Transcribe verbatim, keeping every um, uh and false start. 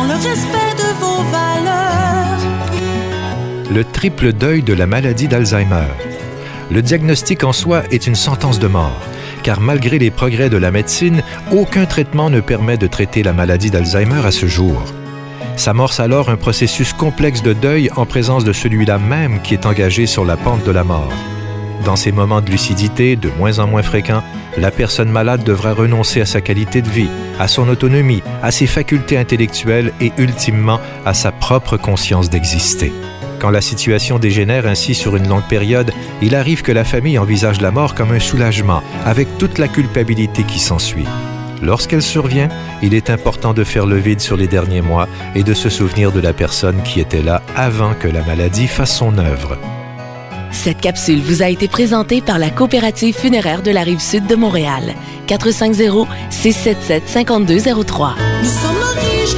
dans le respect de vos valeurs. Le triple deuil de la maladie d'Alzheimer. Le diagnostic en soi est une sentence de mort, car malgré les progrès de la médecine, aucun traitement ne permet de traiter la maladie d'Alzheimer à ce jour. S'amorce alors un processus complexe de deuil en présence de celui-là même qui est engagé sur la pente de la mort. Dans ces moments de lucidité, de moins en moins fréquents, la personne malade devra renoncer à sa qualité de vie, à son autonomie, à ses facultés intellectuelles et ultimement à sa propre conscience d'exister. Quand la situation dégénère ainsi sur une longue période, il arrive que la famille envisage la mort comme un soulagement, avec toute la culpabilité qui s'ensuit. Lorsqu'elle survient, il est important de faire le vide sur les derniers mois et de se souvenir de la personne qui était là avant que la maladie fasse son œuvre. Cette capsule vous a été présentée par la Coopérative funéraire de la Rive-Sud de Montréal. quatre cinq zéro, six sept sept, cinq deux zéro trois. Nous sommes l'origine.